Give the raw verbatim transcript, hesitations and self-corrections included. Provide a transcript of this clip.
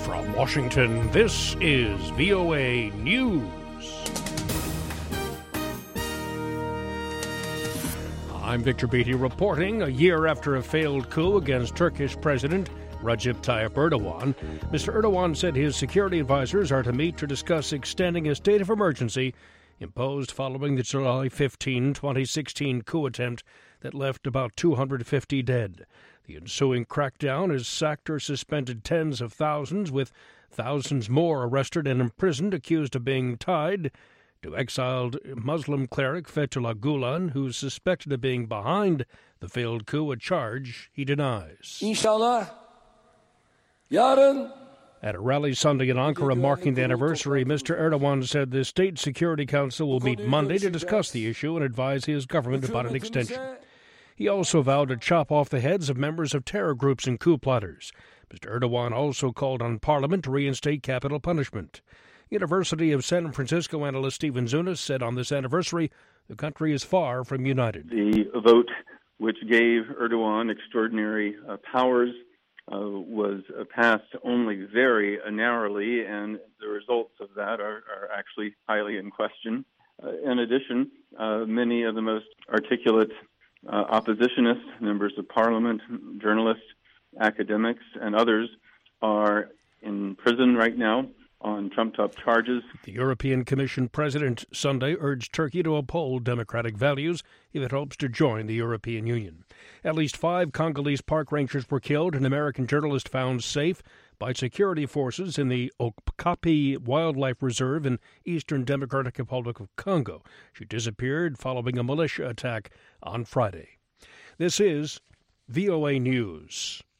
From Washington, this is V O A News. I'm Victor Beatty reporting. A year after a failed coup against Turkish President Recep Tayyip Erdogan, Mister Erdogan said his security advisors are to meet to discuss extending a state of emergency imposed following the July fifteenth, twenty sixteen coup attempt that left about two hundred fifty dead. The ensuing crackdown has sacked or suspended tens of thousands, with thousands more arrested and imprisoned, accused of being tied to exiled Muslim cleric Fethullah Gulen, who's suspected of being behind the failed coup, a charge he denies. İnşallah yarın. At a rally Sunday in Ankara marking the anniversary, Mister Erdogan said the State Security Council will meet Monday to discuss the issue and advise his government about an extension. He also vowed to chop off the heads of members of terror groups and coup plotters. Mister Erdogan also called on Parliament to reinstate capital punishment. University of San Francisco analyst Stephen Zunas said on this anniversary, the country is far from united. The vote which gave Erdogan extraordinary uh, powers uh, was uh, passed only very uh, narrowly, and the results of that are, are actually highly in question. Uh, in addition, uh, many of the most articulate uh, oppositionists, members of parliament, journalists, academics, and others are in prison right now on trumped-up charges. The European Commission president Sunday urged Turkey to uphold democratic values if it hopes to join the European Union. At least five Congolese park rangers were killed, an American journalist found safe by security forces in the Okapi Wildlife Reserve in eastern Democratic Republic of Congo. She disappeared following a militia attack on Friday. This is V O A News.